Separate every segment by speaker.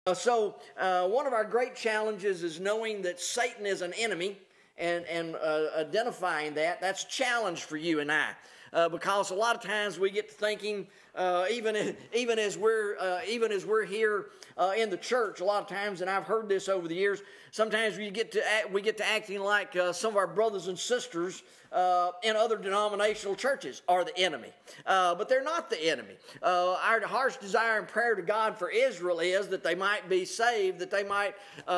Speaker 1: One of our great challenges is knowing that Satan is an enemy and identifying that. That's a challenge for you and I. Because a lot of times we get to thinking, even as we're here in the church, a lot of times, and I've heard this over the years, sometimes we get to acting like some of our brothers and sisters in other denominational churches are the enemy, but they're not the enemy. Our heart's desire and prayer to God for Israel is that they might be saved, that they might,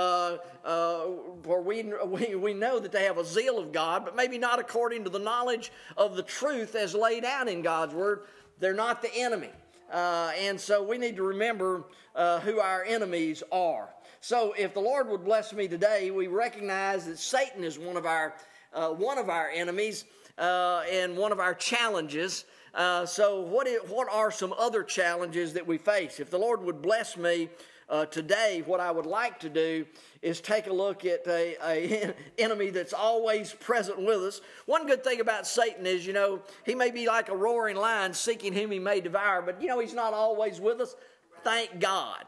Speaker 1: for we know that they have a zeal of God, but maybe not according to the knowledge of the truth as laid out in God's Word. They're not the enemy. And so we need to remember who our enemies are. So if the Lord would bless me today, we recognize that Satan is one of our enemies and one of our challenges. So what are some other challenges that we face? If the Lord would bless me today, what I would like to do is take a look at a enemy that's always present with us. One good thing about Satan is, he may be like a roaring lion seeking whom he may devour, but, he's not always with us. Thank God.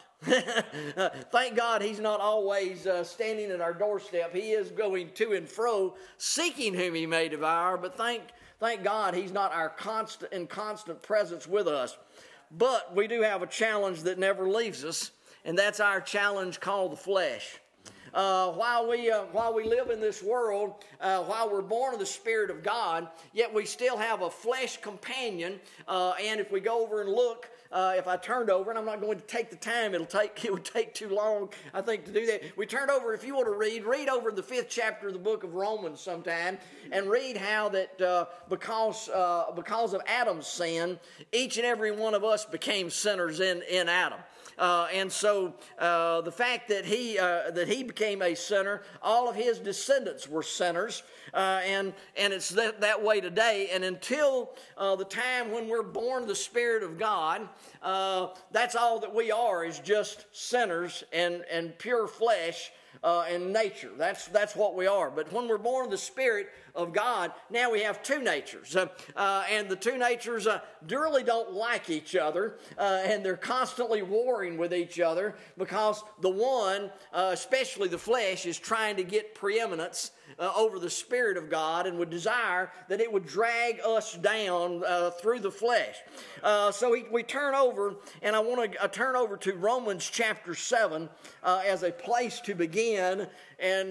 Speaker 1: Thank God he's not always standing at our doorstep. He is going to and fro seeking whom he may devour, but thank God he's not our constant presence with us. But we do have a challenge that never leaves us, and that's our challenge called the flesh. While we live in this world, while we're born of the Spirit of God, yet we still have a flesh companion. And if we go over and look, if I turned over, and I'm not going to take the time, it would take too long, I think, to do that. We turned over, if you want to read over the 5th chapter of the book of Romans sometime, and read how that because of Adam's sin, each and every one of us became sinners in Adam. And so the fact that he became a sinner, all of his descendants were sinners, and it's that way today. And until the time when we're born of the Spirit of God, that's all that we are, is just sinners and pure flesh and nature. That's what we are. But when we're born of the Spirit of God, now we have two natures. And the two natures really don't like each other, and they're constantly warring with each other because the one, especially the flesh, is trying to get preeminence over the Spirit of God and would desire that it would drag us down through the flesh. So we turn over, and I want to turn over to Romans chapter 7 as a place to begin. And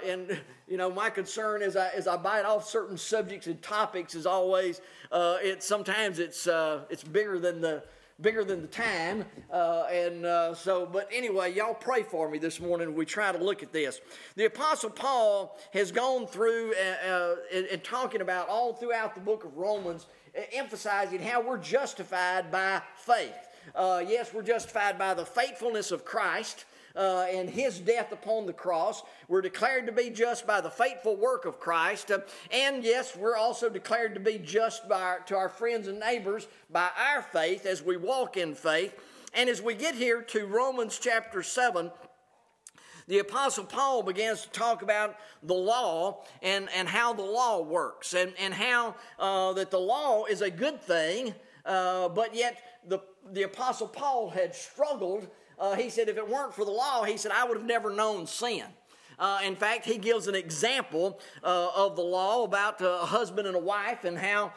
Speaker 1: my concern as I bite off certain subjects and topics is always sometimes it's bigger than the time, but anyway, y'all pray for me this morning. We try to look at this. The Apostle Paul has gone through and talking about all throughout the book of Romans, emphasizing how we're justified by faith. Yes, we're justified by the faithfulness of Christ and his death upon the cross. We're declared to be just by the faithful work of Christ. And yes, we're also declared to be just to our friends and neighbors by our faith as we walk in faith. And as we get here to Romans chapter 7, the Apostle Paul begins to talk about the law and how the law works and how that the law is a good thing, but yet the Apostle Paul had struggled. He said if it weren't for the law, he said, I would have never known sin. In fact, he gives an example of the law about a husband and a wife and how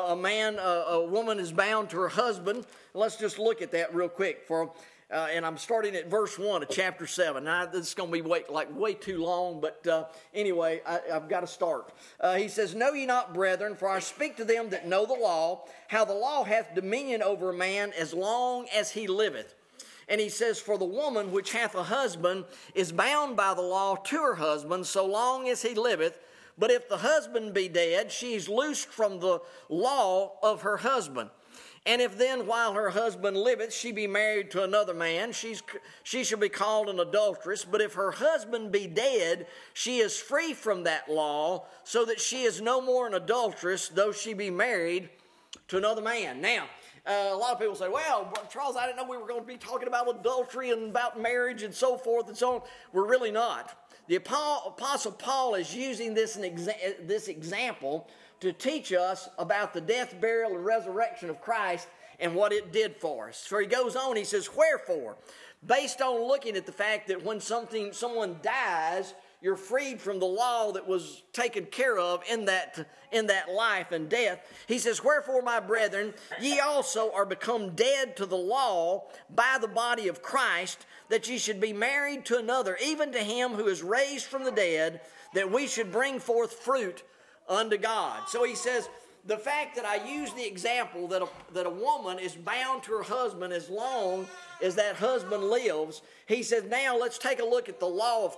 Speaker 1: a woman is bound to her husband. Let's just look at that real quick. And I'm starting at verse 1 of chapter 7. Now, this is going to be way too long, but anyway, I've got to start. He says, Know ye not, brethren, for I speak to them that know the law, how the law hath dominion over a man as long as he liveth. And he says, For the woman which hath a husband is bound by the law to her husband so long as he liveth. But if the husband be dead, she is loosed from the law of her husband. And if then while her husband liveth she be married to another man, she shall be called an adulteress. But if her husband be dead, she is free from that law, so that she is no more an adulteress, though she be married to another man. Now, a lot of people say, well, Charles, I didn't know we were going to be talking about adultery and about marriage and so forth and so on. We're really not. The Apostle Paul is using this example to teach us about the death, burial, and resurrection of Christ and what it did for us. So he goes on, he says, Wherefore, based on looking at the fact that when someone dies, you're freed from the law that was taken care of in that life and death. He says, wherefore, my brethren, ye also are become dead to the law by the body of Christ, that ye should be married to another, even to him who is raised from the dead, that we should bring forth fruit unto God. So he says, the fact that I use the example that a woman is bound to her husband as long as that husband lives, he says, now let's take a look at the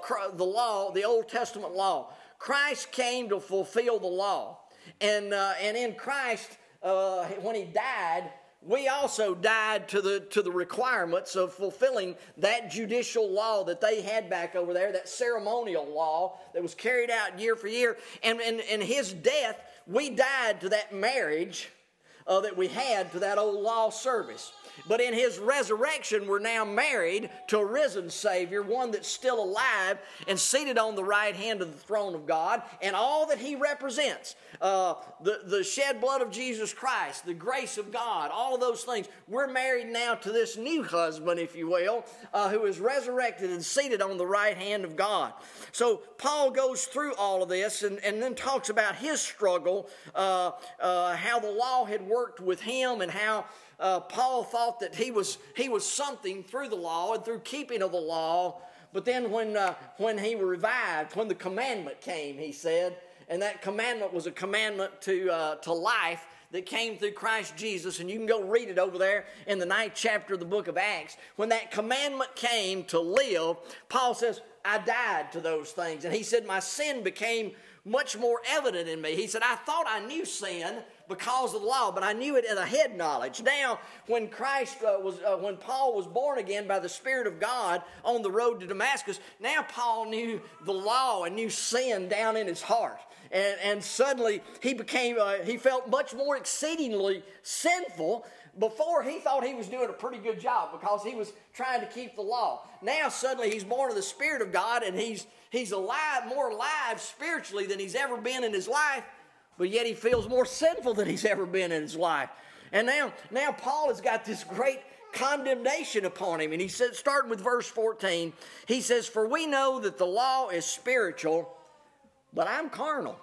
Speaker 1: Old Testament law. Christ came to fulfill the law. And in Christ, when he died, we also died to the requirements of fulfilling that judicial law that they had back over there, that ceremonial law that was carried out year for year. And in his death, we died to that marriage that we had to that old law service. But in his resurrection, we're now married to a risen Savior, one that's still alive and seated on the right hand of the throne of God, and all that he represents, the shed blood of Jesus Christ, the grace of God, all of those things. We're married now to this new husband, if you will, who is resurrected and seated on the right hand of God. So Paul goes through all of this and then talks about his struggle, how the law had worked with him, and how Paul thought that he was something through the law and through keeping of the law. But then when he revived, when the commandment came, he said, and that commandment was a commandment to life that came through Christ Jesus, and you can go read it over there in the 9th chapter of the book of Acts. When that commandment came to live, Paul says, I died to those things. And he said, my sin became much more evident in me. He said, I thought I knew sin because of the law, but I knew it in a head knowledge. Now, when when Paul was born again by the Spirit of God on the road to Damascus, now Paul knew the law and knew sin down in his heart. And suddenly he felt much more exceedingly sinful. Before, he thought he was doing a pretty good job because he was trying to keep the law. Now suddenly he's born of the Spirit of God, and he's alive, more alive spiritually than he's ever been in his life, but yet he feels more sinful than he's ever been in his life. And now Paul has got this great condemnation upon him. And he says, starting with verse 14, he says, for we know that the law is spiritual, but I'm carnal,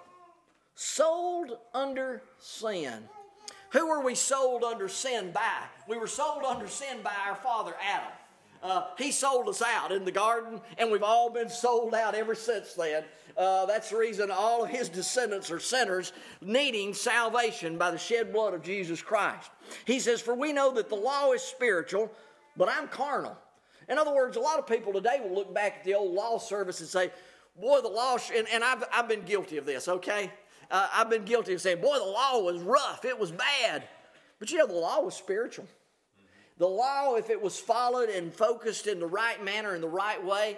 Speaker 1: sold under sin. Who were we sold under sin by? We were sold under sin by our father Adam. He sold us out in the garden, and we've all been sold out ever since then. That's the reason all of his descendants are sinners, needing salvation by the shed blood of Jesus Christ. He says, for we know that the law is spiritual, but I'm carnal. In other words, a lot of people today will look back at the old law service and say, boy, the law, and I've been guilty of this, okay? I've been guilty of saying, boy, the law was rough, it was bad. But you know, the law was spiritual. The law, if it was followed and focused in the right manner, in the right way,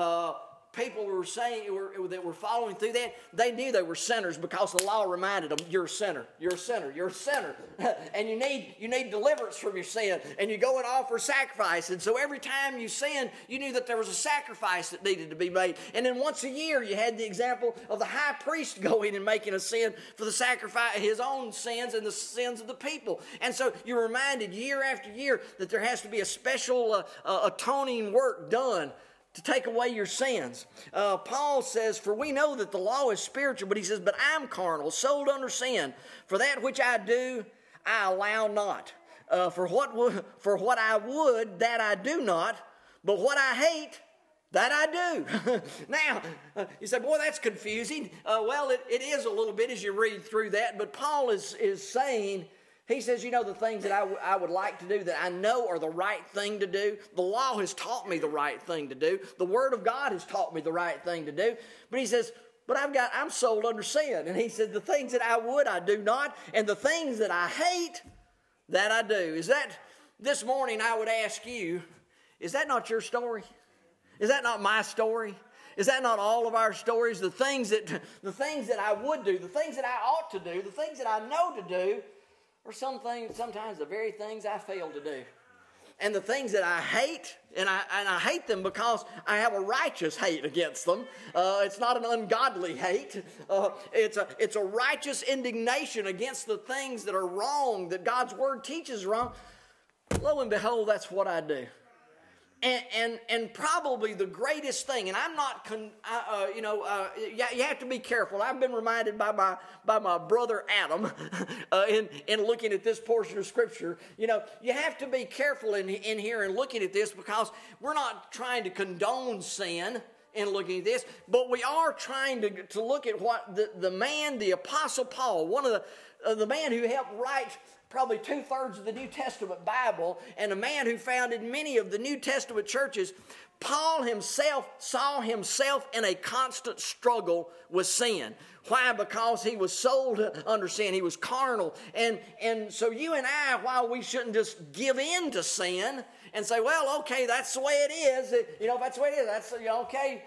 Speaker 1: people were saying that were following through that, they knew they were sinners because the law reminded them, you're a sinner, you're a sinner, you're a sinner. And you need deliverance from your sin. And you go and offer sacrifice. And so every time you sinned, you knew that there was a sacrifice that needed to be made. And then once a year, you had the example of the high priest going and making a sin for the sacrifice, his own sins and the sins of the people. And so you're reminded year after year that there has to be a special atoning work done to take away your sins. Paul says, for we know that the law is spiritual, but he says, but I'm carnal, sold under sin. For that which I do, I allow not. For what I would, that I do not. But what I hate, that I do. Now, you say, boy, that's confusing. Well, it is a little bit as you read through that. But Paul is saying, he says, you know, the things that I would like to do that I know are the right thing to do. The law has taught me the right thing to do. The Word of God has taught me the right thing to do. But he says, but I'm sold under sin. And he said, the things that I would, I do not. And the things that I hate, that I do. Is that, this morning I would ask you, is that not your story? Is that not my story? Is that not all of our stories? The things that I would do, the things that I ought to do, the things that I know to do, or sometimes the very things I fail to do. And the things that I hate, and I hate them because I have a righteous hate against them. It's not an ungodly hate. It's a righteous indignation against the things that are wrong, that God's Word teaches wrong. Lo and behold, that's what I do. And probably the greatest thing, and I'm not, you have to be careful. I've been reminded by my brother Adam in looking at this portion of Scripture. You have to be careful in here and looking at this, because we're not trying to condone sin in looking at this, but we are trying to look at what the Apostle Paul, one of the man who helped write probably 2/3 of the New Testament Bible, and a man who founded many of the New Testament churches. Paul himself saw himself in a constant struggle with sin. Why? Because he was sold under sin. He was carnal. And so you and I, while we shouldn't just give in to sin and say, well, okay, that's the way it is. If that's the way it is, that's okay.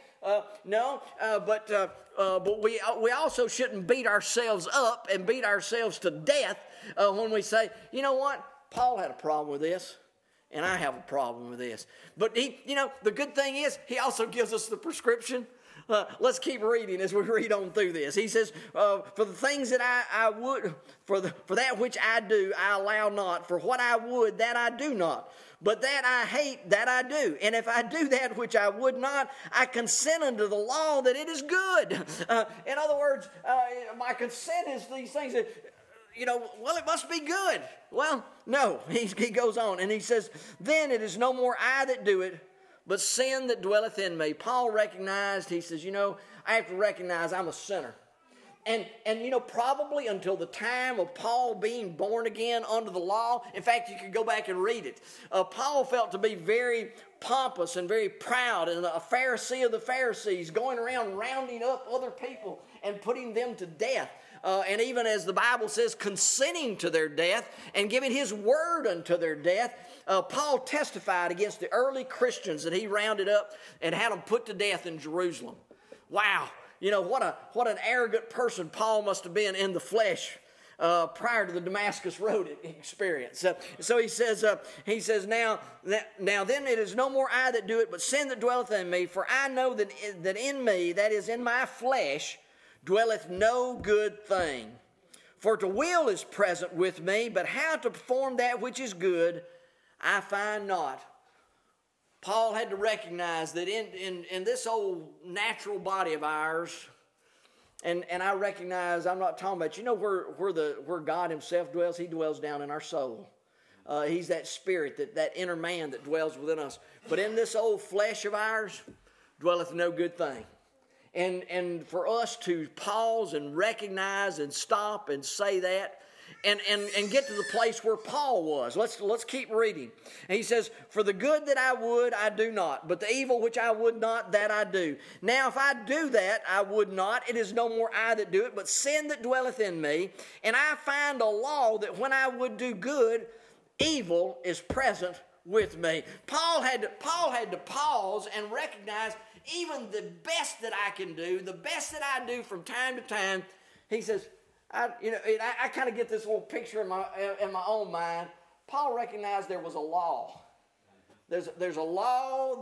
Speaker 1: But we also shouldn't beat ourselves up and beat ourselves to death when we say, you know what, Paul had a problem with this, and I have a problem with this. But the good thing is, he also gives us the prescription. Let's keep reading as we read on through this. He says, for the things that I would, for that which I do, I allow not. For what I would, that I do not. But that I hate, that I do. And if I do that which I would not, I consent unto the law that it is good. In other words, my consent is these things that, it must be good. Well, no. He goes on and he says, then it is no more I that do it, but sin that dwelleth in me. Paul recognized, he says, I have to recognize I'm a sinner. And probably until the time of Paul being born again under the law, in fact, you could go back and read it. Paul felt to be very pompous and very proud, and a Pharisee of the Pharisees, going around rounding up other people and putting them to death. And even as the Bible says, consenting to their death and giving his word unto their death. Paul testified against the early Christians that he rounded up and had them put to death in Jerusalem. Wow. What an arrogant person Paul must have been in the flesh prior to the Damascus Road experience. So he says, now then it is no more I that do it, but sin that dwelleth in me. For I know that in me, that is in my flesh, dwelleth no good thing. For to will is present with me, but how to perform that which is good, I find not. Paul had to recognize that in this old natural body of ours, and I recognize I'm not talking about, where God himself dwells. He dwells down in our soul. He's that spirit, that inner man that dwells within us. But in this old flesh of ours dwelleth no good thing. And for us to pause and recognize and stop and say that, and get to the place where Paul was. Let's keep reading. And he says, for the good that I would, I do not, but the evil which I would not, that I do. Now if I do that, I would not, it is no more I that do it, but sin that dwelleth in me. And I find a law that when I would do good, evil is present with me. Paul had to pause and recognize even the best that I can do, the best that I do from time to time. He says, I kind of get this little picture in my own mind. Paul recognized there was a law. There's a law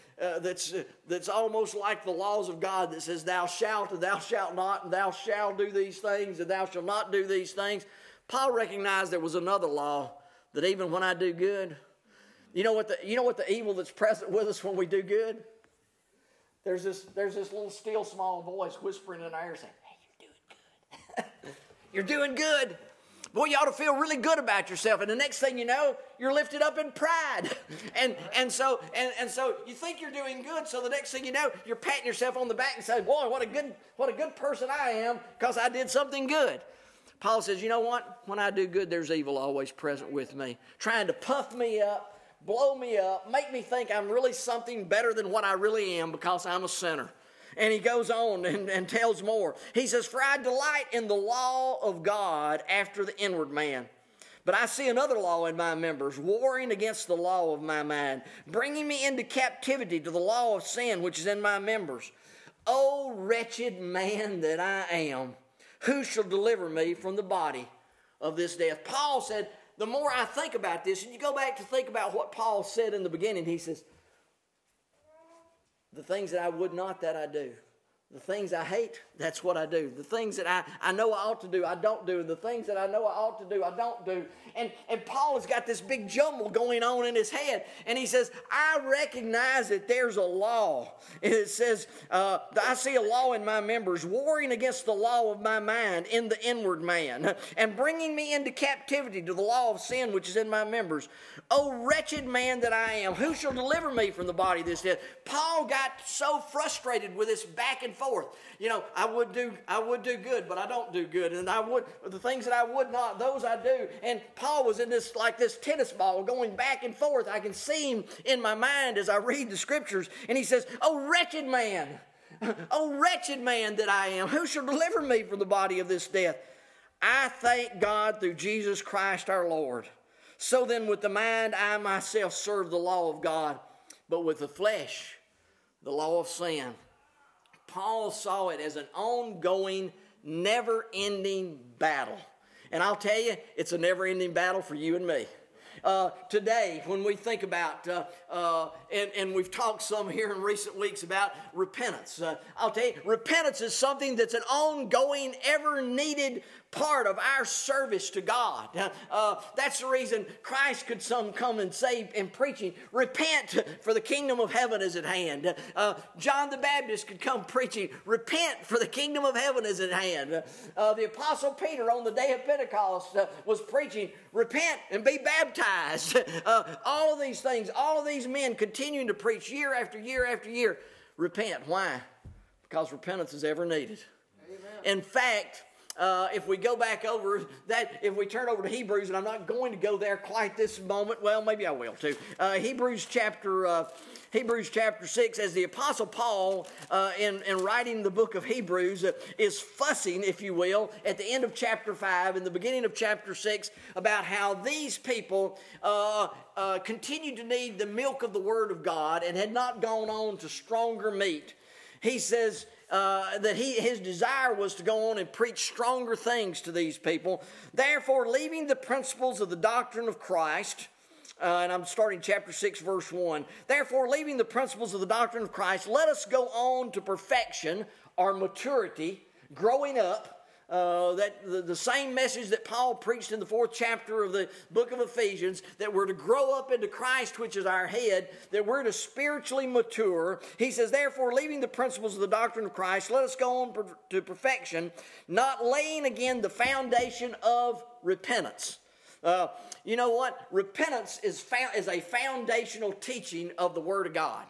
Speaker 1: that's almost like the laws of God that says thou shalt and thou shalt not, and thou shalt do these things and thou shalt not do these things. Paul recognized there was another law that even when I do good, you know what the evil that's present with us when we do good? There's this little still small voice whispering in our ear saying, you're doing good. Boy, you ought to feel really good about yourself. And the next thing you know, you're lifted up in pride. And so you think you're doing good. So the next thing you know, you're patting yourself on the back and saying, boy, what a good person I am because I did something good. Paul says, you know what? When I do good, there's evil always present with me, trying to puff me up, blow me up, make me think I'm really something better than what I really am because I'm a sinner. And he goes on and tells more. He says, for I delight in the law of God after the inward man. But I see another law in my members, warring against the law of my mind, bringing me into captivity to the law of sin which is in my members. O wretched man that I am, who shall deliver me from the body of this death? Paul said, the more I think about this, and you go back to think about what Paul said in the beginning, he says, the things that I would not, that I do. The things I hate, that's what I do. The things that I know I ought to do, I don't do. And the things that I know I ought to do, I don't do. And Paul has got this big jumble going on in his head. And he says, I recognize that there's a law. And it says, I see a law in my members, warring against the law of my mind in the inward man, and bringing me into captivity to the law of sin which is in my members. O wretched man that I am, who shall deliver me from the body of this death? Paul got so frustrated with this back and forth. You know, I would do good, but I don't do good. And the things that I would not, those I do. And Paul was in this, like this tennis ball going back and forth. I can see him in my mind as I read the scriptures. And he says, oh, wretched man, oh, wretched man that I am, who shall deliver me from the body of this death? I thank God through Jesus Christ our Lord. So then with the mind I myself serve the law of God, but with the flesh, the law of sin. Paul saw it as an ongoing, never-ending battle. And I'll tell you, it's a never-ending battle for you and me. Today, when we think about, and we've talked some here in recent weeks about repentance. I'll tell you, repentance is something that's an ongoing, ever-needed part of our service to God. That's the reason Christ could come and say in preaching, repent, for the kingdom of heaven is at hand. John the Baptist could come preaching, repent, for the kingdom of heaven is at hand. The Apostle Peter on the day of Pentecost was preaching, repent and be baptized. All of these things, all of these men continuing to preach year after year after year, repent. Why? Because repentance is ever needed. Amen. In fact, if we go back over that, if we turn over to Hebrews, and I'm not going to go there quite this moment, well, maybe I will too. Hebrews chapter 6, as the Apostle Paul, in writing the book of Hebrews, is fussing, if you will, at the end of chapter 5 and the beginning of chapter 6 about how these people continued to need the milk of the Word of God and had not gone on to stronger meat. He says that his desire was to go on and preach stronger things to these people. Therefore, leaving the principles of the doctrine of Christ, and I'm starting chapter 6, verse 1. Therefore, leaving the principles of the doctrine of Christ, let us go on to perfection or maturity, growing up. The same message that Paul preached in the 4th chapter of the book of Ephesians, that we're to grow up into Christ, which is our head, that we're to spiritually mature. He says, therefore, leaving the principles of the doctrine of Christ, let us go on to perfection, not laying again the foundation of repentance. You know what? Repentance is a foundational teaching of the Word of God.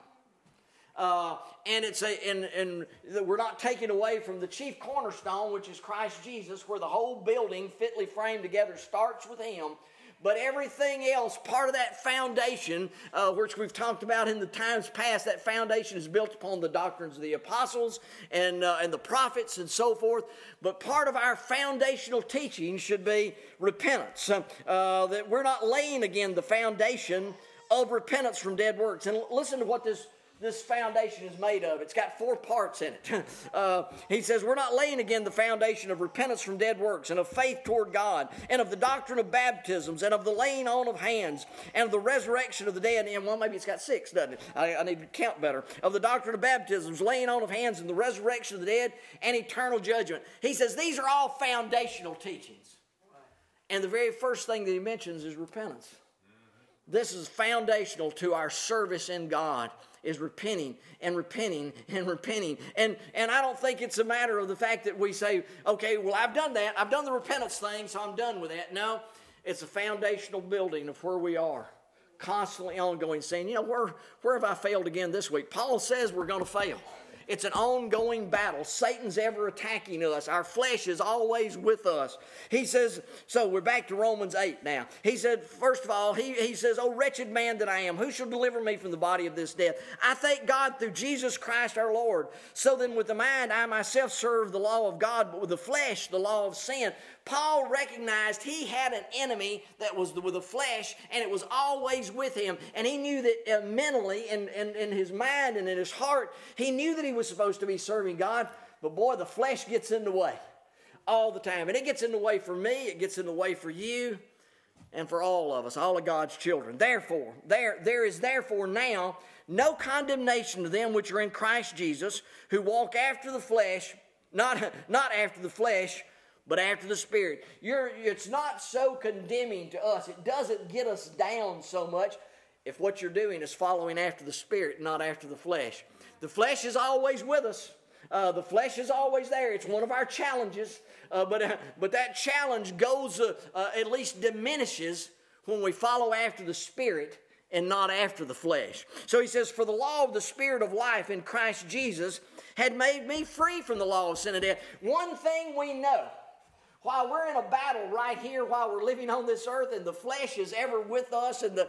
Speaker 1: And we're not taking away from the chief cornerstone, which is Christ Jesus, where the whole building fitly framed together starts with Him. But everything else, part of that foundation, which we've talked about in the times past, that foundation is built upon the doctrines of the apostles and the prophets and so forth. But part of our foundational teaching should be repentance. That we're not laying again the foundation of repentance from dead works. And listen to what this foundation is made of. It's got 4 parts in it. He says, we're not laying again the foundation of repentance from dead works and of faith toward God and of the doctrine of baptisms and of the laying on of hands and of the resurrection of the dead. And well, maybe it's got 6, doesn't it? I need to count better. Of the doctrine of baptisms, laying on of hands and the resurrection of the dead and eternal judgment. He says these are all foundational teachings. And the very first thing that he mentions is repentance. This is foundational to our service in God, is repenting and repenting and repenting. And I don't think it's a matter of the fact that we say, okay, well, I've done that. I've done the repentance thing, so I'm done with that. No, it's a foundational building of where we are, constantly ongoing, saying, you know, where have I failed again this week? Paul says we're going to fail. It's an ongoing battle. Satan's ever attacking us. Our flesh is always with us. He says, so we're back to Romans 8 now. He said, first of all, he says, oh, wretched man that I am, who shall deliver me from the body of this death? I thank God through Jesus Christ our Lord. So then with the mind I myself serve the law of God, but with the flesh the law of sin. Paul recognized he had an enemy that was with the flesh, and it was always with him. And he knew that mentally, and in his mind and in his heart, he knew that he was supposed to be serving God. But boy, the flesh gets in the way all the time. And it gets in the way for me, it gets in the way for you, and for all of us, all of God's children. Therefore, there is therefore now no condemnation to them which are in Christ Jesus, who walk after the flesh, not after the flesh, but after the Spirit. It's not so condemning to us. It doesn't get us down so much if what you're doing is following after the Spirit, not after the flesh. The flesh is always with us. The flesh is always there. It's one of our challenges. But that challenge goes, at least diminishes when we follow after the Spirit and not after the flesh. So he says, for the law of the Spirit of life in Christ Jesus had made me free from the law of sin and death. One thing we know, while we're in a battle right here, while we're living on this earth, and the flesh is ever with us, with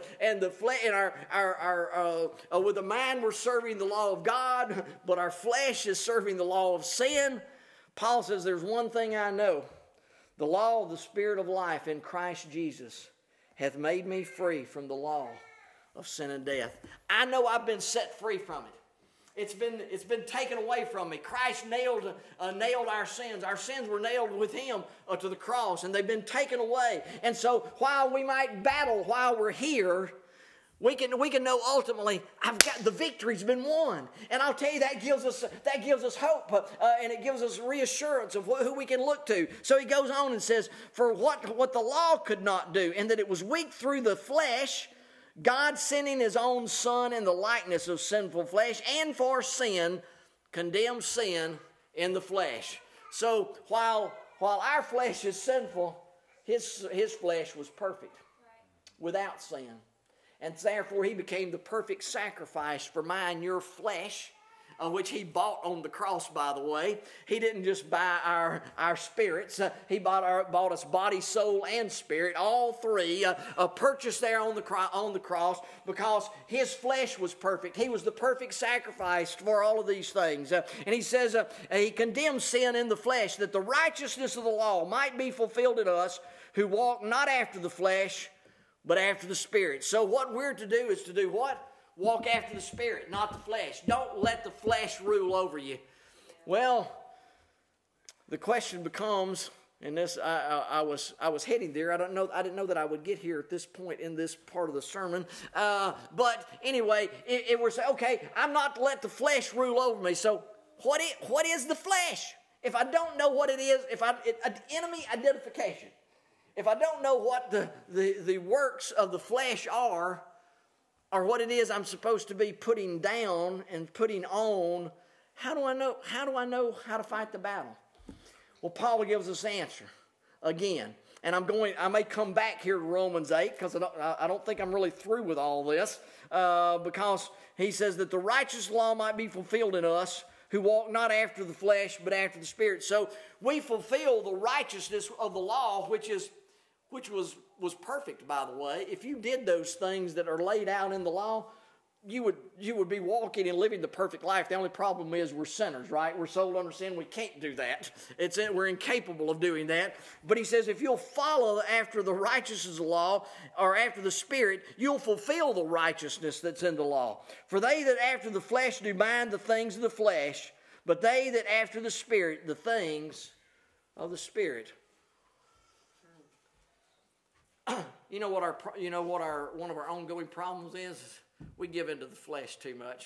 Speaker 1: the mind we're serving the law of God, but our flesh is serving the law of sin. Paul says, there's one thing I know. The law of the Spirit of life in Christ Jesus hath made me free from the law of sin and death. I know I've been set free from it. It's been taken away from me. Christ nailed our sins. Our sins were nailed with Him to the cross, and they've been taken away. And so while we might battle while we're here, we can know ultimately the victory's been won. And I'll tell you, that gives us hope, and it gives us reassurance of who we can look to. So he goes on and says, for what the law could not do, and that it was weak through the flesh, God sending His own Son in the likeness of sinful flesh, and for sin, condemned sin in the flesh. So while our flesh is sinful, His flesh was perfect, without sin. And therefore He became the perfect sacrifice for mine, your flesh, which He bought on the cross, by the way. He didn't just buy our spirits. He bought us body, soul, and spirit, all three, purchased there on the cross, because His flesh was perfect. He was the perfect sacrifice for all of these things. And He says, He condemned sin in the flesh, that the righteousness of the law might be fulfilled in us, who walk not after the flesh, but after the Spirit. So what we're to do is to do what? Walk after the Spirit, not the flesh. Don't let the flesh rule over you. Well, the question becomes, and this I was heading there. I didn't know that I would get here at this point in this part of the sermon. But anyway, it was okay. I'm not to let the flesh rule over me. So what is the flesh? If I don't know what it is, enemy identification. If I don't know what the works of the flesh are, or what it is I'm supposed to be putting down and putting on, how do I know how to fight the battle? Well, Paul gives us the answer again. And I may come back here to Romans 8, because I don't think I'm really through with all this, because he says that the righteous law might be fulfilled in us, who walk not after the flesh, but after the Spirit. So we fulfill the righteousness of the law, which was perfect, by the way. If you did those things that are laid out in the law, you would be walking and living the perfect life. The only problem is we're sinners, right? We're sold under sin. We can't do that. We're incapable of doing that. But he says if you'll follow after the righteousness of the law, or after the Spirit, you'll fulfill the righteousness that's in the law. For they that after the flesh do mind the things of the flesh, but they that after the Spirit, the things of the Spirit. You know what one of our ongoing problems is? We give into the flesh too much.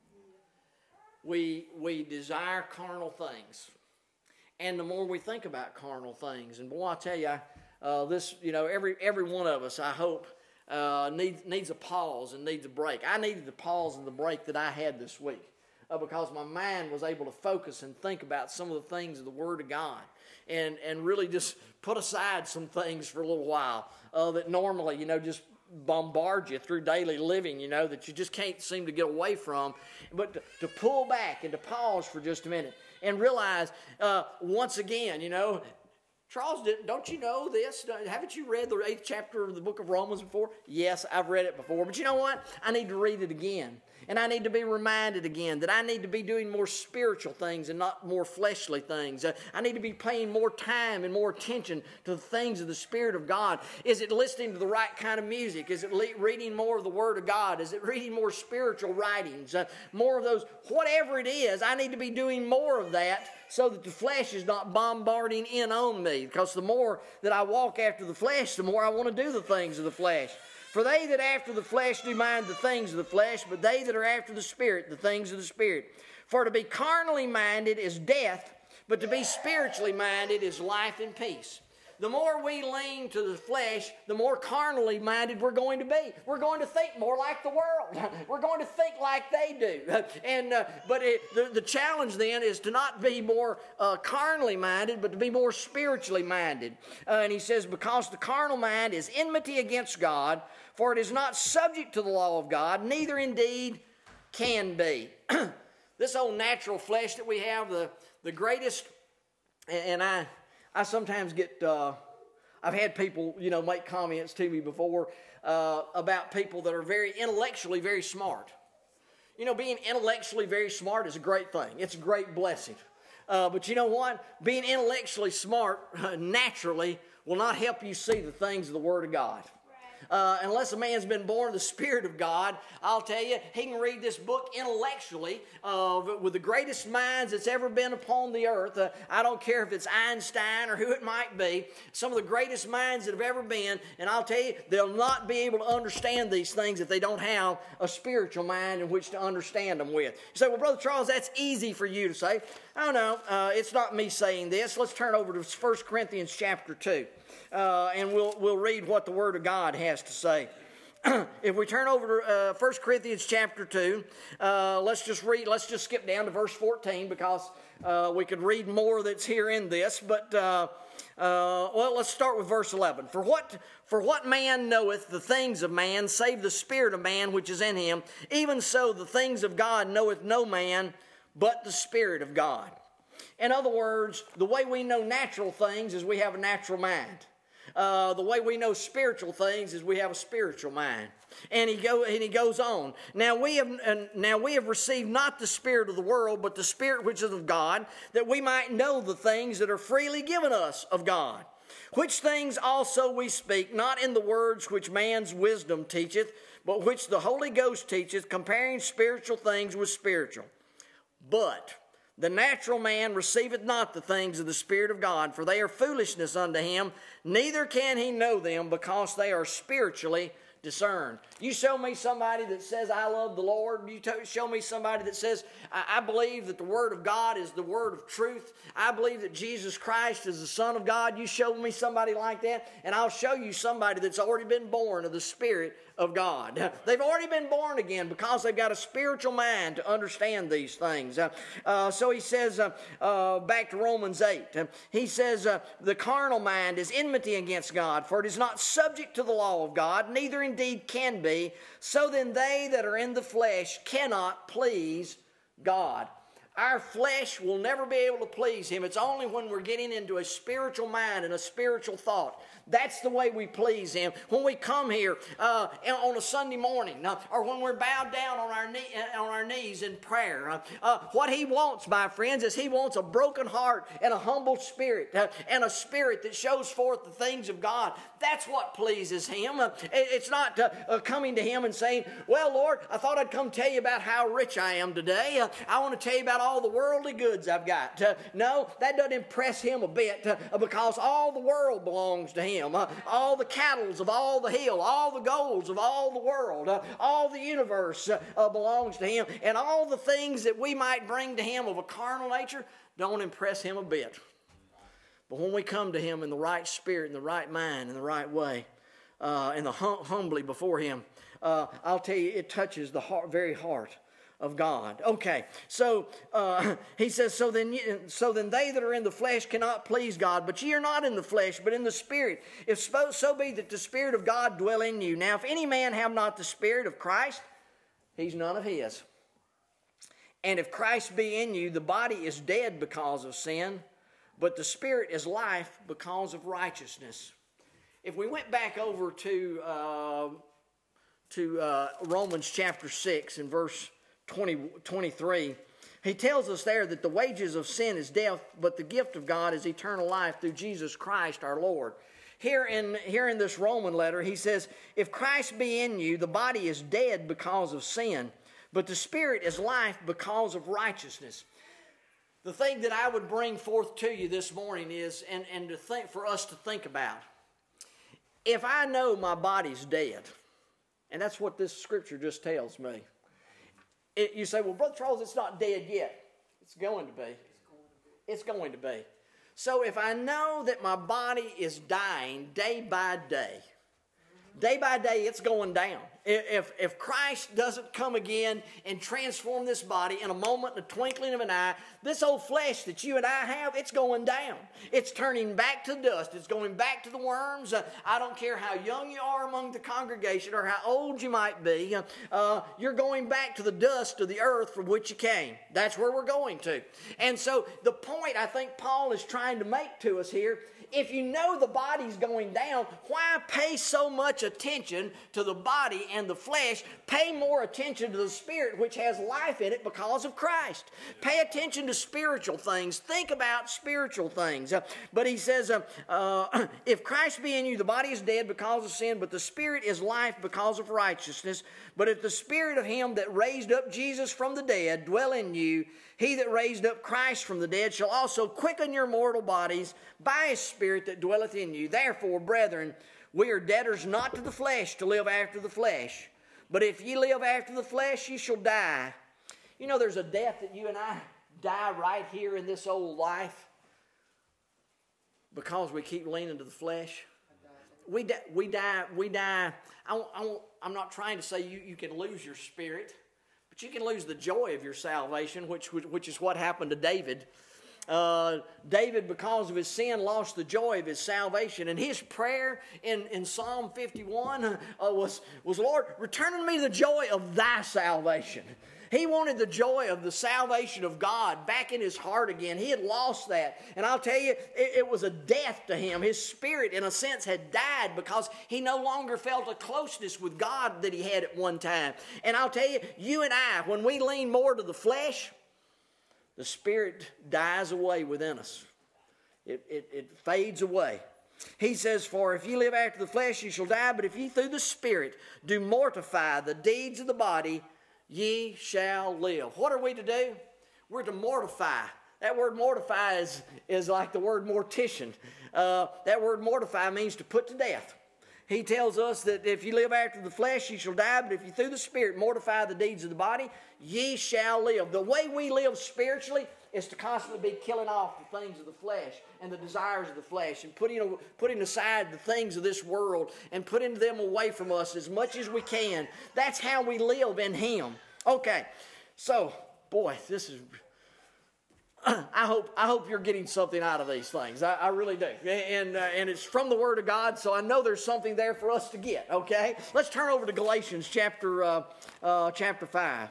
Speaker 1: We desire carnal things, and the more we think about carnal things, and boy, I tell you, every one of us, I hope, needs a pause and needs a break. I needed the pause and the break that I had this week, because my mind was able to focus and think about some of the things of the Word of God, and really just put aside some things for a little while that normally, just bombard you through daily living, that you just can't seem to get away from. But to pull back and to pause for just a minute and realize, once again, Charles, don't you know this? Haven't you read the 8th chapter of the book of Romans before? Yes, I've read it before. But you know what? I need to read it again. And I need to be reminded again that I need to be doing more spiritual things and not more fleshly things. I need to be paying more time and more attention to the things of the Spirit of God. Is it listening to the right kind of music? Is it reading more of the Word of God? Is it reading more spiritual writings? More of those, whatever it is, I need to be doing more of that so that the flesh is not bombarding in on me. Because the more that I walk after the flesh, the more I want to do the things of the flesh. For they that after the flesh do mind the things of the flesh, but they that are after the Spirit, the things of the Spirit. For to be carnally minded is death, but to be spiritually minded is life and peace. The more we lean to the flesh, the more carnally minded we're going to be. We're going to think more like the world. We're going to think like they do. But the challenge then is to not be more carnally minded, but to be more spiritually minded. And he says, because the carnal mind is enmity against God, for it is not subject to the law of God, neither indeed can be. This old natural flesh that we have, the greatest, and I sometimes get, I've had people, make comments to me before about people that are very intellectually very smart. Being intellectually very smart is a great thing. It's a great blessing. But you know what? Being intellectually smart naturally will not help you see the things of the Word of God. Unless a man's been born of the Spirit of God, I'll tell you, he can read this book intellectually with the greatest minds that's ever been upon the earth. I don't care if it's Einstein or who it might be, some of the greatest minds that have ever been, and I'll tell you, they'll not be able to understand these things if they don't have a spiritual mind in which to understand them with. You say, well, Brother Charles, that's easy for you to say. Oh, no, it's not me saying this. Let's turn over to 1 Corinthians chapter 2. And we'll read what the Word of God has to say. If we turn over to 1 Corinthians chapter 2, let's just skip down to verse 14 because we could read more that's here in this. But, let's start with verse 11. For what man knoweth the things of man, save the spirit of man which is in him? Even so the things of God knoweth no man, but the Spirit of God. In other words, the way we know natural things is we have a natural mind. The way we know spiritual things is we have a spiritual mind. And he goes on. Now we have received not the spirit of the world, but the Spirit which is of God, that we might know the things that are freely given us of God. Which things also we speak, not in the words which man's wisdom teacheth, but which the Holy Ghost teacheth, comparing spiritual things with spiritual. But the natural man receiveth not the things of the Spirit of God, for they are foolishness unto him, neither can he know them, because they are spiritually discerned. You show me somebody that says, I love the Lord. You show me somebody that says, I believe that the Word of God is the Word of truth. I believe that Jesus Christ is the Son of God. You show me somebody like that, and I'll show you somebody that's already been born of the Spirit of God. They've already been born again because they've got a spiritual mind to understand these things. So he says, back to Romans 8, he says, the carnal mind is enmity against God, for it is not subject to the law of God, neither indeed can be. So then they that are in the flesh cannot please God. Our flesh will never be able to please Him. It's only when we're getting into a spiritual mind and a spiritual thought. That's the way we please Him. When we come here on a Sunday morning, or when we're bowed down on our knees in prayer, what He wants, my friends, is He wants a broken heart and a humble spirit, and a spirit that shows forth the things of God. That's what pleases Him. It's not coming to Him and saying, well, Lord, I thought I'd come tell you about how rich I am today. I want to tell you about all the worldly goods I've got. No, that doesn't impress Him a bit, because all the world belongs to Him. All the cattle of all the hill, all the golds of all the world, all the universe belongs to Him. And all the things that we might bring to Him of a carnal nature don't impress Him a bit. But when we come to Him in the right spirit, in the right mind, in the right way, and humbly before Him, I'll tell you, it touches the very heart of God. Okay, so he says, so then they that are in the flesh cannot please God, but ye are not in the flesh, but in the Spirit, if so be that the Spirit of God dwell in you. Now, if any man have not the Spirit of Christ, he's none of His. And if Christ be in you, the body is dead because of sin, but the Spirit is life because of righteousness. If we went back over to Romans chapter 6 and verse 23, he tells us there that the wages of sin is death, but the gift of God is eternal life through Jesus Christ our Lord. Here in this Roman letter, he says, if Christ be in you, the body is dead because of sin, but the Spirit is life because of righteousness. The thing that I would bring forth to you this morning is, and for us to think about, if I know my body's dead, And that's what this scripture just tells me. You say, well, Brother Charles, it's not dead yet. It's going to be. It's going to be. So if I know that my body is dying day by day, it's going down. If Christ doesn't come again and transform this body in a moment, in a twinkling of an eye, this old flesh that you and I have, it's going down. It's turning back to dust. It's going back to the worms. I don't care how young you are among the congregation or how old you might be. You're going back to the dust of the earth from which you came. That's where we're going to. And so the point I think Paul is trying to make to us here, if you know the body's going down, why pay so much attention to the body and the flesh? Pay more attention to the spirit, which has life in it because of Christ. Pay attention to spiritual things. Think about spiritual things. But he says, if Christ be in you, the body is dead because of sin, but the spirit is life because of righteousness. But if the spirit of him that raised up Jesus from the dead dwell in you, he that raised up Christ from the dead shall also quicken your mortal bodies by his Spirit that dwelleth in you. Therefore, brethren, we are debtors not to the flesh to live after the flesh. But if ye live after the flesh, ye shall die. You know there's a death that you and I die right here in this old life because we keep leaning to the flesh. We die. I'm not trying to say you can lose your spirit. But you can lose the joy of your salvation, which is what happened to David. David, because of his sin, lost the joy of his salvation. And his prayer in Psalm 51 was, Lord, return to me the joy of thy salvation. He wanted the joy of the salvation of God back in his heart again. He had lost that. And I'll tell you, it was a death to him. His spirit, in a sense, had died because he no longer felt a closeness with God that he had at one time. And I'll tell you, you and I, when we lean more to the flesh, the spirit dies away within us. It fades away. He says, for if ye live after the flesh, ye shall die. But if ye through the Spirit do mortify the deeds of the body, ye shall live. What are we to do? We're to mortify. That word mortify is like the word mortician. That word mortify means to put to death. He tells us that if you live after the flesh, ye shall die, but if you through the Spirit mortify the deeds of the body, ye shall live. The way we live spiritually is to constantly be killing off the things of the flesh and the desires of the flesh and putting aside the things of this world and putting them away from us as much as we can. That's how we live in Him. Okay, so, boy, this is... I hope you're getting something out of these things. I really do. And it's from the Word of God, so I know there's something there for us to get, okay? Let's turn over to Galatians chapter 5.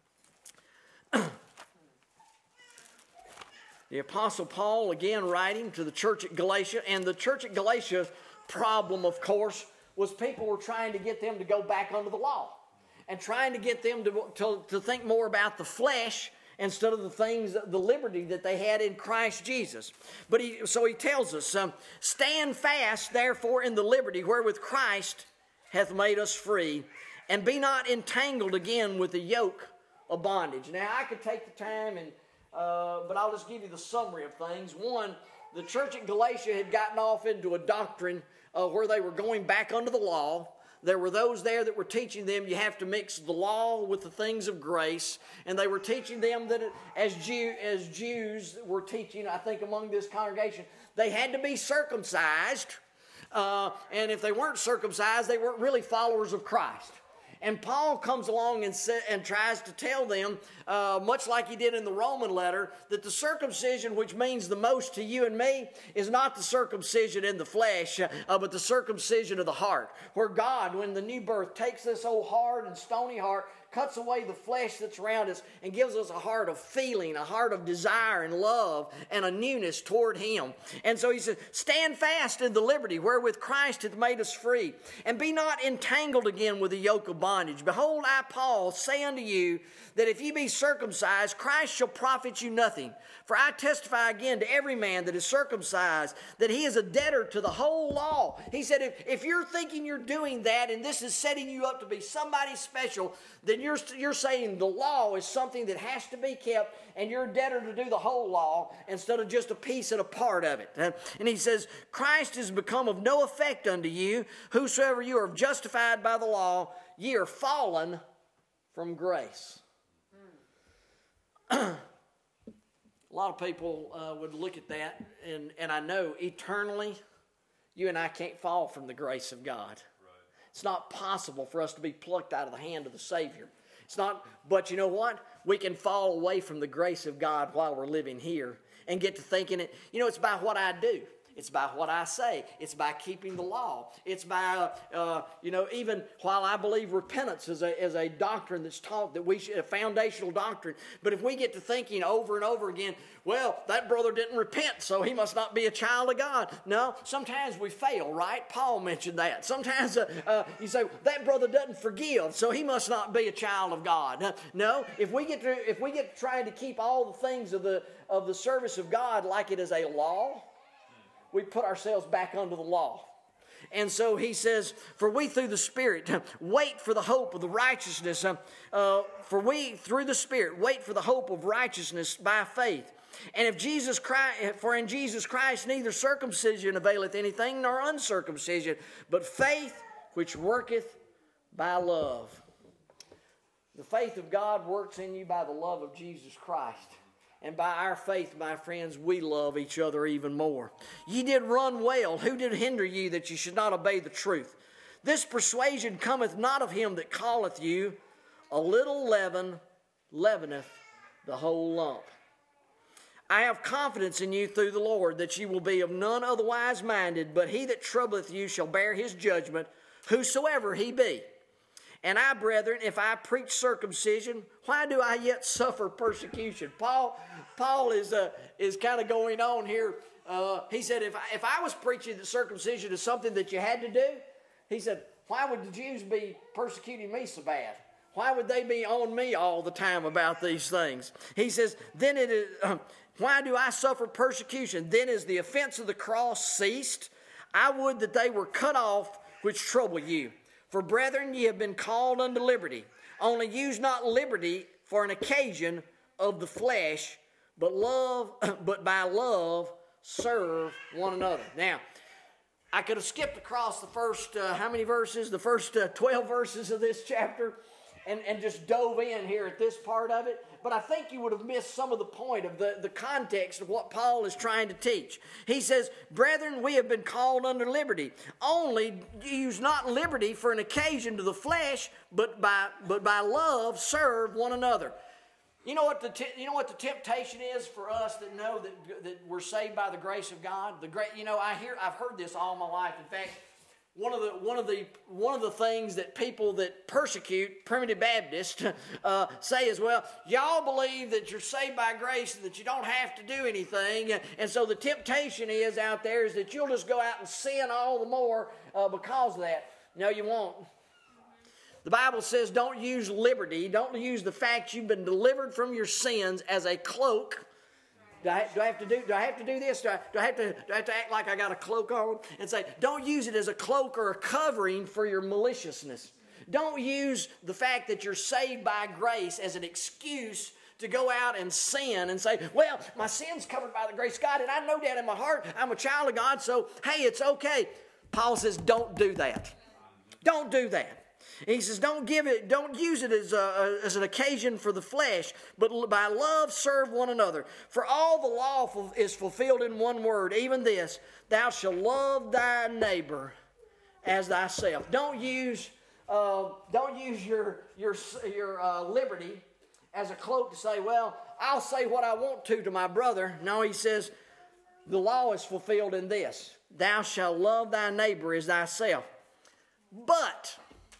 Speaker 1: The Apostle Paul, again, writing to the church at Galatia. And the church at Galatia's problem, of course, was people were trying to get them to go back under the law and trying to get them to think more about the flesh instead of the things, the liberty that they had in Christ Jesus. But so he tells us, stand fast, therefore, in the liberty wherewith Christ hath made us free, and be not entangled again with the yoke of bondage. Now, I could take the time, but I'll just give you the summary of things. One, the church at Galatia had gotten off into a doctrine where they were going back under the law. There were those there that were teaching them you have to mix the law with the things of grace. And they were teaching them that as Jews were teaching, I think among this congregation, they had to be circumcised. And if they weren't circumcised, they weren't really followers of Christ. And Paul comes along and tries to tell them, much like he did in the Roman letter, that the circumcision which means the most to you and me is not the circumcision in the flesh, but the circumcision of the heart. Where God, when the new birth, takes this old hard and stony heart, cuts away the flesh that's around us and gives us a heart of feeling, a heart of desire and love and a newness toward Him. And so he says, stand fast in the liberty wherewith Christ hath made us free, and be not entangled again with the yoke of bondage. Behold, I, Paul, say unto you that if ye be circumcised, Christ shall profit you nothing. For I testify again to every man that is circumcised that he is a debtor to the whole law. He said, if you're thinking you're doing that and this is setting you up to be somebody special, then you're saying the law is something that has to be kept and you're a debtor to do the whole law instead of just a piece and a part of it. And he says, Christ is become of no effect unto you. Whosoever you are justified by the law, ye are fallen from grace. A lot of people would look at that, and I know eternally, you and I can't fall from the grace of God. It's not possible for us to be plucked out of the hand of the Savior. It's not, but you know what? We can fall away from the grace of God while we're living here and get to thinking it. You know, it's by what I do. It's by what I say. It's by keeping the law. It's by, even while I believe repentance is a doctrine that's taught, that a foundational doctrine. But if we get to thinking over and over again, well, that brother didn't repent, so he must not be a child of God. No, sometimes we fail, right? Paul mentioned that. Sometimes you say, that brother doesn't forgive, so he must not be a child of God. No, if we get trying to keep all the things of the service of God like it is a law, we put ourselves back under the law. And so he says, for we through the Spirit wait for the hope of the righteousness. For we through the Spirit wait for the hope of righteousness by faith. And in Jesus Christ neither circumcision availeth anything, nor uncircumcision, but faith which worketh by love. The faith of God works in you by the love of Jesus Christ. And by our faith, my friends, we love each other even more. Ye did run well. Who did hinder you that ye should not obey the truth? This persuasion cometh not of him that calleth you. A little leaven leaveneth the whole lump. I have confidence in you through the Lord that ye will be of none otherwise minded, but he that troubleth you shall bear his judgment, whosoever he be. And I, brethren, if I preach circumcision, why do I yet suffer persecution? Paul is kind of going on here. He said, if I was preaching that circumcision is something that you had to do, he said, why would the Jews be persecuting me so bad? Why would they be on me all the time about these things? He says, then it is, why do I suffer persecution? Then is the offense of the cross ceased? I would that they were cut off which trouble you. For brethren, ye have been called unto liberty. Only use not liberty for an occasion of the flesh, but by love serve one another. Now, I could have skipped across the first, how many verses? The first 12 verses of this chapter and just dove in here at this part of it. But I think you would have missed some of the point of the context of what Paul is trying to teach. He says, brethren, we have been called under liberty. Only use not liberty for an occasion to the flesh, but by love serve one another. You know what the temptation is for us that know that we're saved by the grace of God? I've heard this all my life. In fact, one of the things that people that persecute Primitive Baptists say is, well, y'all believe that you're saved by grace and that you don't have to do anything, and so the temptation is out there is that you'll just go out and sin all the more because of that. No, you won't. The Bible says don't use liberty, don't use the fact you've been delivered from your sins as a cloak. Do I have to do this? Do I have to act like I got a cloak on? And say, don't use it as a cloak or a covering for your maliciousness. Don't use the fact that you're saved by grace as an excuse to go out and sin and say, well, my sin's covered by the grace of God, and I know that in my heart. I'm a child of God, so hey, it's okay. Paul says, don't do that. Don't do that. He says, don't use it as an occasion for the flesh, but by love serve one another. For all the law is fulfilled in one word, even this, thou shalt love thy neighbor as thyself. Don't use your liberty as a cloak to say, well, I'll say what I want to my brother. No, he says, the law is fulfilled in this, thou shalt love thy neighbor as thyself. But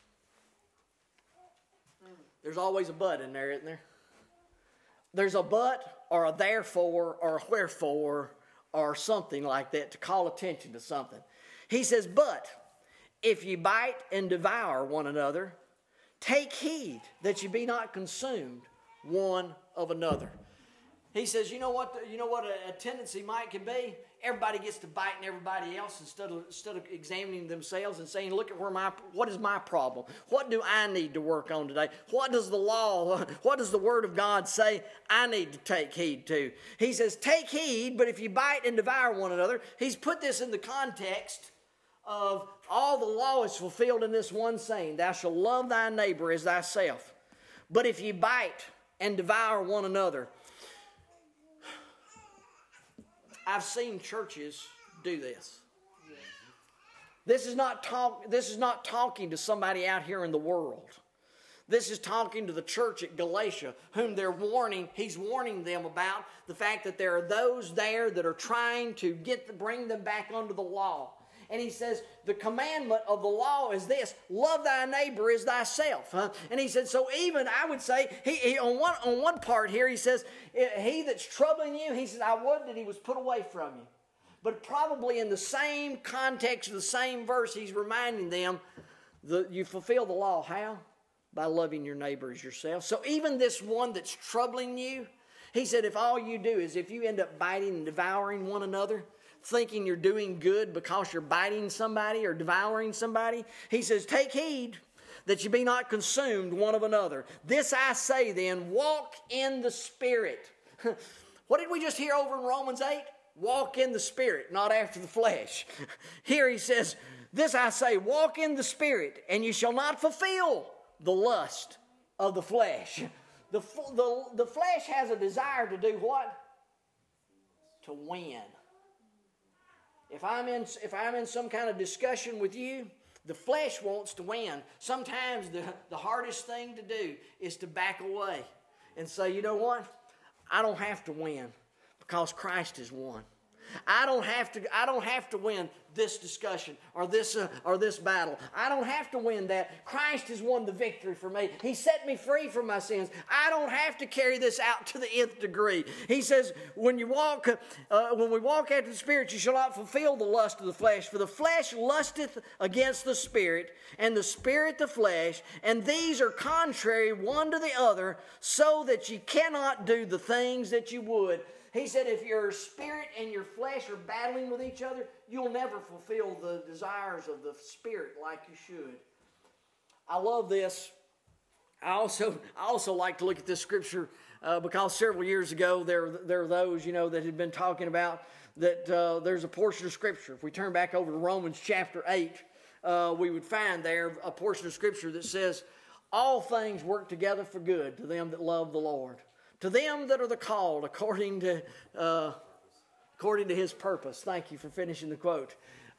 Speaker 1: there's always a but in there, isn't there? There's a but or a therefore or a wherefore or something like that to call attention to something. He says, but if ye bite and devour one another, take heed that ye be not consumed one of another. He says, you know what a tendency can be? Everybody gets to biting everybody else instead of examining themselves and saying, look at what is my problem? What do I need to work on today? What does the Word of God say I need to take heed to? He says, take heed, but if you bite and devour one another, he's put this in the context of all the law is fulfilled in this one saying, thou shalt love thy neighbor as thyself. But if ye bite and devour one another, I've seen churches do this. This is not talking to somebody out here in the world. This is talking to the church at Galatia, whom they're warning. He's warning them about the fact that there are those there that are trying to bring them back under the law. And he says, the commandment of the law is this: love thy neighbor as thyself. And he said, so even I would say, he on one part here, he says, he that's troubling you, he says, I would that he was put away from you. But probably in the same context of the same verse, he's reminding them that you fulfill the law. How? By loving your neighbor as yourself. So even this one that's troubling you, he said, if all you do is if you end up biting and devouring one another, thinking you're doing good because you're biting somebody or devouring somebody, he says, take heed that you be not consumed one of another. This I say then, walk in the Spirit. What did we just hear over in Romans 8? Walk in the Spirit, not after the flesh. Here he says, this I say, walk in the Spirit, and you shall not fulfill the lust of the flesh. The flesh has a desire to do what? To win. If I'm in some kind of discussion with you, the flesh wants to win. Sometimes the hardest thing to do is to back away and say, you know what? I don't have to win because Christ has won. I don't have to win this discussion or this battle. I don't have to win that. Christ has won the victory for me. He set me free from my sins. I don't have to carry this out to the nth degree. He says, when we walk after the Spirit, you shall not fulfill the lust of the flesh. For the flesh lusteth against the Spirit, and the Spirit the flesh, and these are contrary one to the other, so that ye cannot do the things that you would. He said if your spirit and your flesh are battling with each other, you'll never fulfill the desires of the Spirit like you should. I love this. I also like to look at this scripture because several years ago there are those, that had been talking about that there's a portion of scripture. If we turn back over to Romans chapter 8, we would find there a portion of scripture that says, all things work together for good to them that love the Lord, to them that are the called according to His purpose. Thank you for finishing the quote.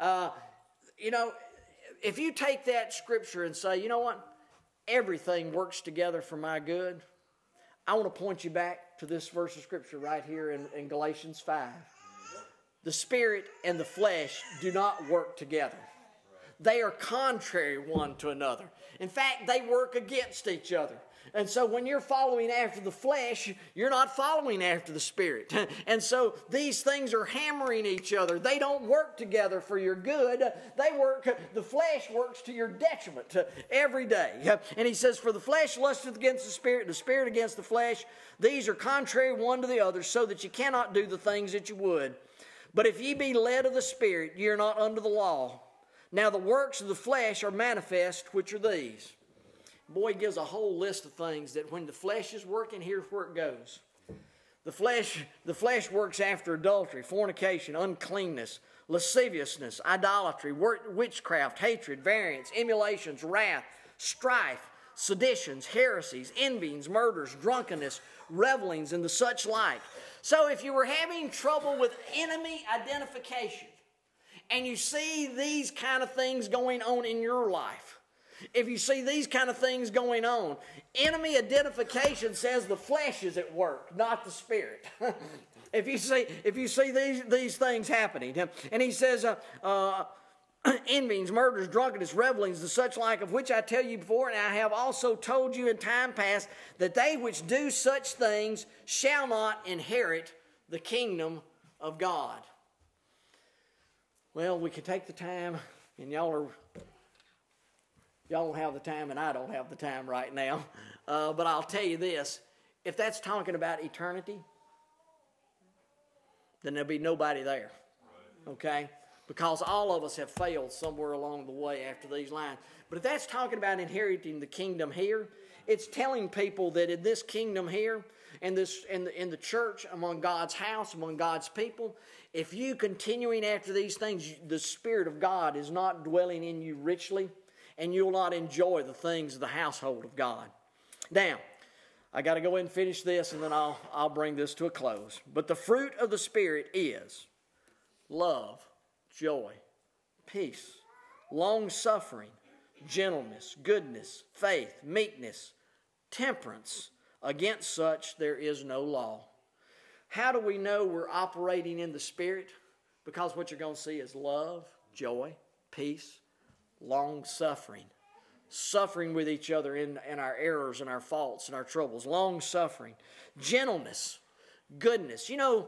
Speaker 1: If you take that scripture and say, you know what, everything works together for my good, I want to point you back to this verse of scripture right here in Galatians 5. The Spirit and the flesh do not work together. They are contrary one to another. In fact, they work against each other. And so when you're following after the flesh, you're not following after the Spirit. And so these things are hammering each other. They don't work together for your good. The flesh works to your detriment every day. And he says, for the flesh lusteth against the Spirit, and the Spirit against the flesh. These are contrary one to the other, so that you cannot do the things that you would. But if ye be led of the Spirit, ye are not under the law. Now the works of the flesh are manifest, which are these. Boy, he gives a whole list of things that when the flesh is working, here's where it goes. The flesh works after adultery, fornication, uncleanness, lasciviousness, idolatry, witchcraft, hatred, variance, emulations, wrath, strife, seditions, heresies, envyings, murders, drunkenness, revelings, and the such like. So if you were having trouble with enemy identification, and you see these kind of things going on in your life, if you see these kind of things going on, enemy identification says the flesh is at work, not the Spirit. If you see these things happening, and he says, envyings, murders, drunkenness, revelings, and such like, of which I tell you before, and I have also told you in time past, that they which do such things shall not inherit the kingdom of God. Well, we could take the time, and y'all don't have the time, and I don't have the time right now. But I'll tell you this. If that's talking about eternity, then there'll be nobody there. Okay? Because all of us have failed somewhere along the way after these lines. But if that's talking about inheriting the kingdom here, it's telling people that in this kingdom here, in the church, among God's house, among God's people, if you continuing after these things, the Spirit of God is not dwelling in you richly, and you'll not enjoy the things of the household of God. Now, I got to go ahead and finish this, and then I'll bring this to a close. But the fruit of the Spirit is love, joy, peace, long-suffering, gentleness, goodness, faith, meekness, temperance. Against such there is no law. How do we know we're operating in the Spirit? Because what you're going to see is love, joy, peace, long-suffering. Suffering with each other in our errors and our faults and our troubles. Long-suffering. Gentleness, goodness. You know,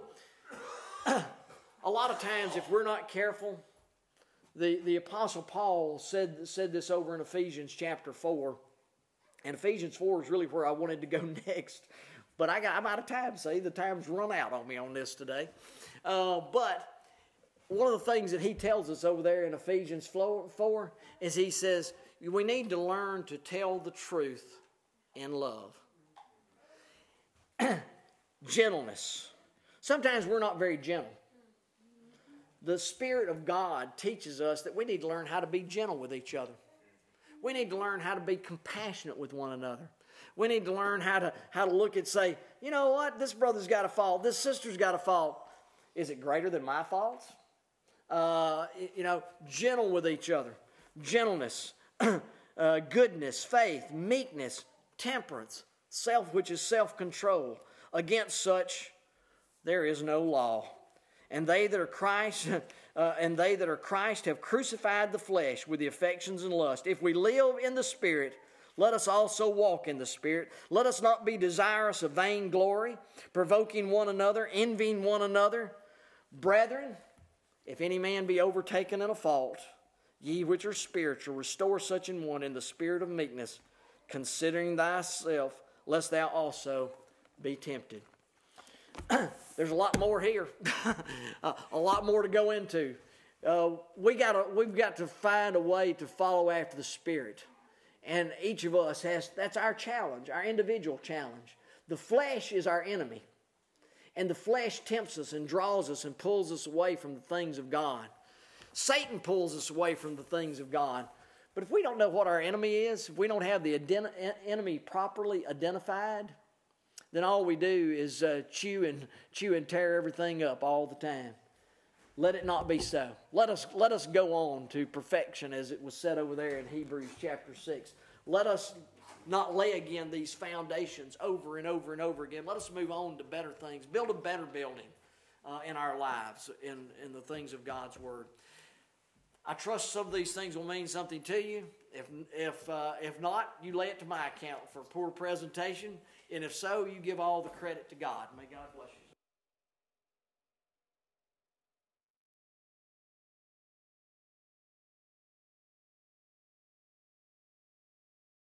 Speaker 1: a lot of times if we're not careful, the Apostle Paul said this over in Ephesians chapter 4. And Ephesians 4 is really where I wanted to go next. But I'm out of time, see. The time's run out on me on this today. But one of the things that he tells us over there in Ephesians 4 is he says, we need to learn to tell the truth in love. Gentleness. Sometimes we're not very gentle. The Spirit of God teaches us that we need to learn how to be gentle with each other. We need to learn how to be compassionate with one another. We need to learn how to look and say, you know what, this brother's got a fault, this sister's got a fault. Is it greater than my faults? Gentle with each other. Gentleness, goodness, faith, meekness, temperance, which is self-control. Against such there is no law. And they that are Christ have crucified the flesh with the affections and lust. If we live in the Spirit, let us also walk in the Spirit. Let us not be desirous of vain glory, provoking one another, envying one another. Brethren, if any man be overtaken in a fault, ye which are spiritual, restore such an one in the spirit of meekness, considering thyself, lest thou also be tempted. There's a lot more here, a lot more to go into. We've got to find a way to follow after the Spirit. And each of us that's our challenge, our individual challenge. The flesh is our enemy. And the flesh tempts us and draws us and pulls us away from the things of God. Satan pulls us away from the things of God. But if we don't know what our enemy is, if we don't have the enemy properly identified, then all we do is chew and tear everything up all the time. Let it not be so. Let us go on to perfection, as it was said over there in Hebrews chapter 6. Let us not lay again these foundations over and over and over again. Let us move on to better things. Build a better building in our lives, in the things of God's Word. I trust some of these things will mean something to you. If not, you lay it to my account for poor presentation. And if so, you give all the credit to God. May God bless you.